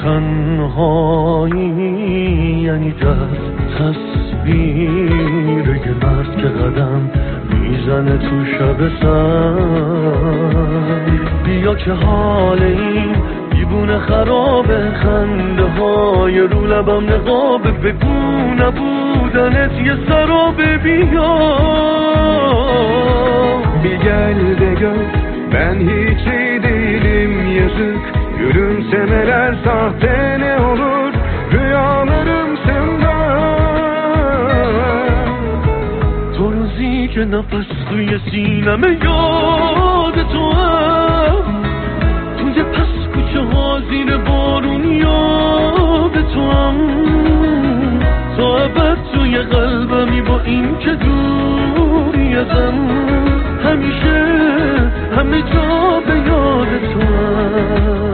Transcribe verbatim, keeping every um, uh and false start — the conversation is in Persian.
تنهایی یعنی دست تصویر یه مرد که قدم میزنه تو شب سنگ. بیا که حال این دیوونه خرابه، خنده های رو لبم نقابه، بگو نبودنت yine سرابه. بیا bir gel de gör ben hiç iyi değilim yazık. Gülümsemeler sahte ne olur rüyalarım senden. تو روزی که نفس توی سینمه یاد تو هم، توی پس کوچه ها زیر بارون یاد تو هم، تا ابد توی قلبمی با این که دوری ازم، همیشه همه جا به یاد تو هم.